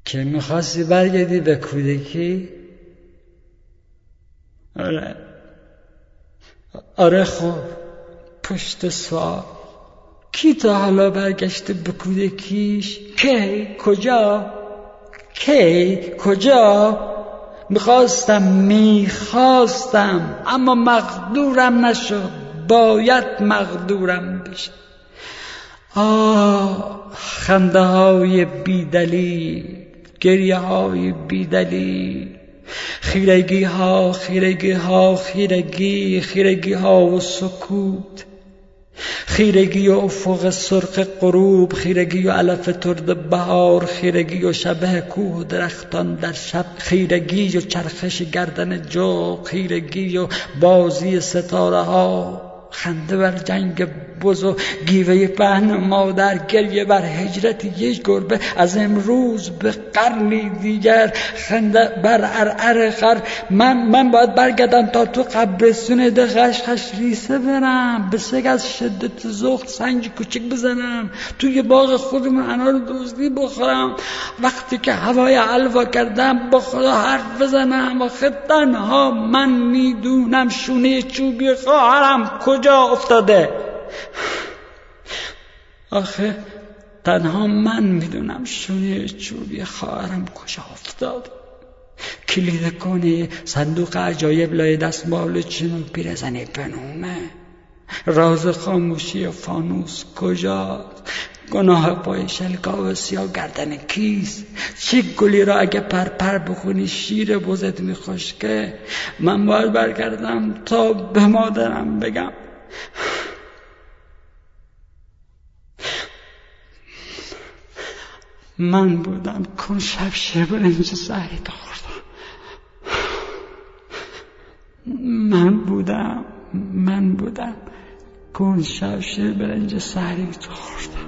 که میخواستی برگردی به کودکی؟ آره خب، پشت سوال کی تا حالا برگشته به کودکیش؟ کی؟ کجا؟ میخواستم اما مقدورم نشد، باید مقدورم بشه. خنده های بیدلیل، گریه های بیدلیل، خیرگی ها و سکوت، خیرگی و افق سرخ غروب، خیرگی و علف ترد بهار، خیرگی و شبه کوه و درختان در شب، خیرگی و چرخش گردن جو، خیرگی و بازی ستاره ها، خنده بر جنگ بز و گیوه پهن مادر، گریه بر هجرت یک گربه از امروز به قرنی دیگر، خنده بر عرعر خر. من باید برگردم تا تو قبرستون خش ریسه برم، به سگ از شدت ذوق سنگ کوچک بزنم، توی باغ خودمون انار دزدی بخورم، وقتی که هوای حلوا کردم با خدا حرف بزنم. آخه تنها من میدونم شونه چوبی خواهرم کجا افتاده. کلید کنه صندوق عجایب لای دستمال چنون پیرزنی بنومه. راز خاموشی فانوس کجاست؟ گناه پای شلگاو سیاه گردن کیست؟ چه گلی را اگه پرپر بخونی شیر بزت میخشکه؟ من باید برگردم تا به مادرم بگم من بودم کن شب شیر برنج سحری تو خوردم. من بودم کن شب شیر برنج سحری تو خوردم.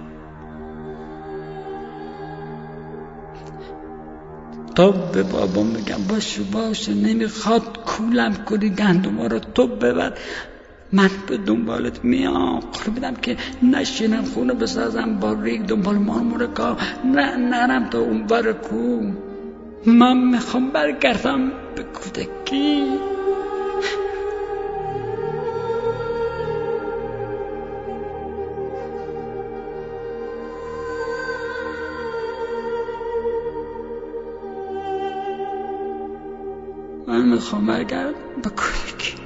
تا به بابام بگم باشه نمیخواد کولم کنی، گندما رو تو ببر، من به دنبالت میام. قول که نشینم خونه بسازم با ریگ دنبال مارمورکا، نرم تا اون بر کو. من میخوام برگردم به کودکی. من میخوام برگردم به کودکی.